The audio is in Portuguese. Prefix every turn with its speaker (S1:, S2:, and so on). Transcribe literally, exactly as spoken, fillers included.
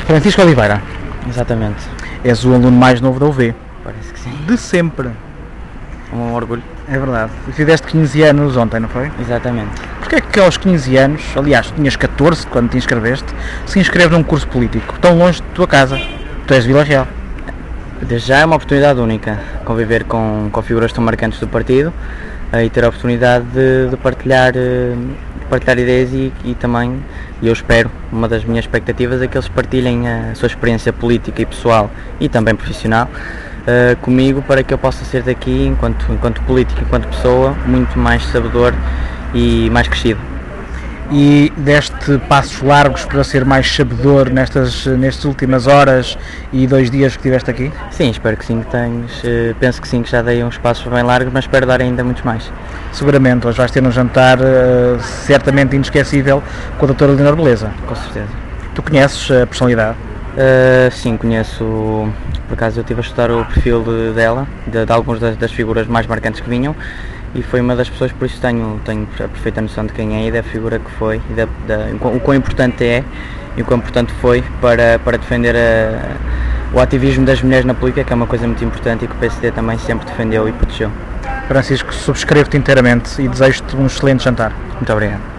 S1: Francisco Oliveira,
S2: Exatamente.
S1: és o aluno mais novo da U V.
S2: Parece que sim.
S1: De sempre.
S2: Um orgulho.
S1: É verdade. Fizeste quinze anos ontem, não foi?
S2: Exatamente.
S1: Porquê é que aos quinze anos, aliás, tinhas catorze quando te inscreveste, se inscreve num curso político, tão longe de tua casa? Tu és de Vila Real.
S2: Desde já é uma oportunidade única conviver com, com figuras tão marcantes do partido eh, e ter a oportunidade de, de partilhar, eh, de partilhar ideias e, e também, eu espero, uma das minhas expectativas é que eles partilhem a sua experiência política e pessoal e também profissional uh, comigo, para que eu possa ser daqui, enquanto, enquanto político, enquanto pessoa, muito mais sabedor e mais crescido.
S1: E deste passos largos para ser mais sabedor nestas, nestas últimas horas e dois dias que estiveste aqui?
S2: Sim, espero que sim, que tens, uh, penso que sim, que já dei uns passos bem largos, mas espero dar ainda muitos mais.
S1: Seguramente, hoje vais ter um jantar uh, certamente inesquecível com a doutora Leonor Beleza.
S2: Com certeza.
S1: Tu conheces a personalidade?
S2: Uh, sim, conheço, por acaso eu estive a estudar o perfil de, dela, de, de algumas das, das figuras mais marcantes que vinham, e foi uma das pessoas, por isso tenho, tenho a perfeita noção de quem é e da figura que foi, e da, da, o quão importante é e o quão importante foi para, para defender a, o ativismo das mulheres na política, que é uma coisa muito importante e que o P S D também sempre defendeu e protegeu.
S1: Francisco, subscrevo-te inteiramente e desejo-te um excelente jantar.
S2: Muito obrigado.